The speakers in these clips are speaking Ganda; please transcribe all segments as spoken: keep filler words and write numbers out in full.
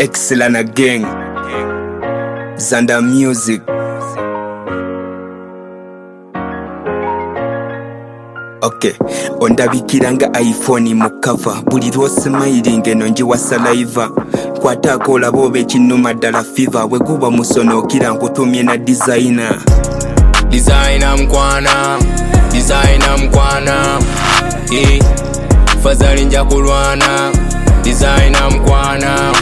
Excellent gang. Zanda Music. Okay, ondabikiranga iPhone mu cover. Buli lw'osmiling eno njiwa saliva. Kwatako olaba oba ekinnuma ddala fever. Bwe guba musonookira nkutumye na designer. Designer mkwana, designer mkwana, eh, fazali nja kulwana. Designer mkwana,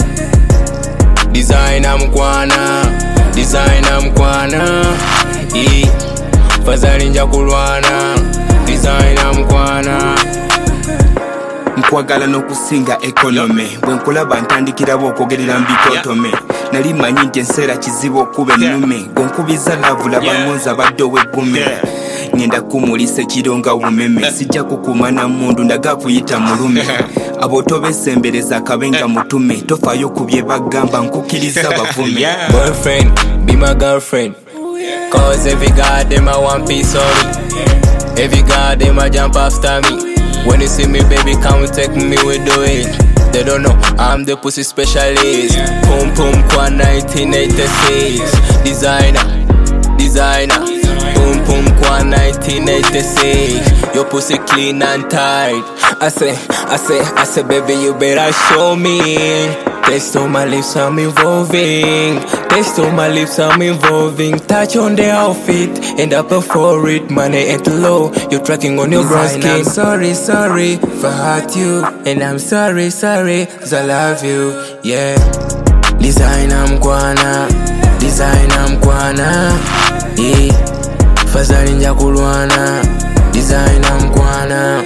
designer mkwana, designer mkwana, eh, fazali nja kulwana. Designer mkwana. Nkwagala n'okusinga economy. Bwe nkulaba ntandikira okwogerera mbikotome. Nali manyi nti enseera kizibu okuba ennume. Gonkubiza laavu laba ngonza badde ow'eggume. Ngenda kumulisa ekironga bumeme. Sijja kukumana mundu ndaga kuyita mulume. Abotobesembereza akabenga mutume. Tofaayo ku bye bagamba nkukiriza bavume. Boyfriend, be my girlfriend. Cause every god them a one piece of me. Every god them a jump after me. When you see me, baby, come take me, we do it. They don't know I'm the pussy specialist. Pum pum kwa nineteen eighty-six. Designer, designer. Pum pum kwa nineteen eighty-six. Your pussy clean and tight. I say, I say, I say, baby, you better show me. Taste on my lips, I'm involving. Taste on my lips, I'm involving. Touch on the outfit, end up for it. Money ain't low, you're tracking on your brown skin. I'm sorry, sorry for hurt you. And I'm sorry, sorry, cause I love you, yeah. Designer mkwana, designer mkwana, yeah. Fazali nja kulwana. Designer mkwana,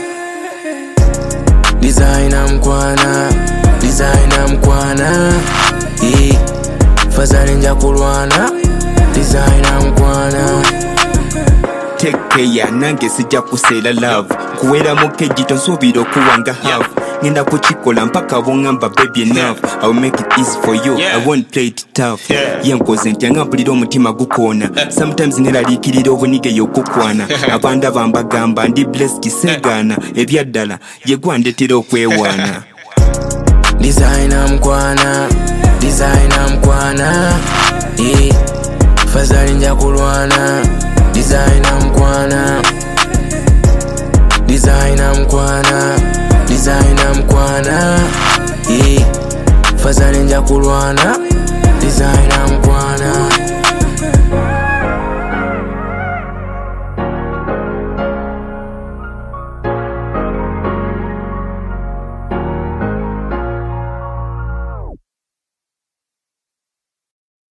designer mkwana, designer mkwana, eh, fazali nja kulwana. Designer mkwana. Take care, nange sijja kuseera love. Kuwera mu keji tonsuubira okuwanga half. Ngenda kukikola mpaka bwongamba baby enough. I'll make it easy for you, I won't play it tough. Yenkoze nti anga mpulira omutima gukoona. Sometimes neraliikirira obunige y'okukwana. Abanda bambagamba ndi blessed kisegaana. Ebyaddala ye gwandetera okwewaana. Designer mkwana, designer mkwana, eh, fazali nja kulwana. Designer mkwana, designer mkwana, designer mkwana, eh, fazali nja kulwana. Designer